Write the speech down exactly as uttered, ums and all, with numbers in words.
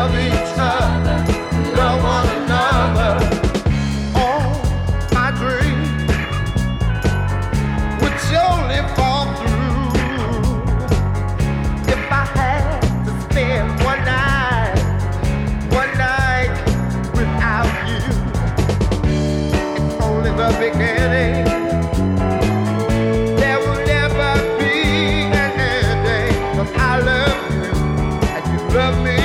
love each other, love one another. All my dreams would surely fall through if I had to spend one night, one night without you. It's only the beginning. There will never be an ending, 'cause I love you and you love me.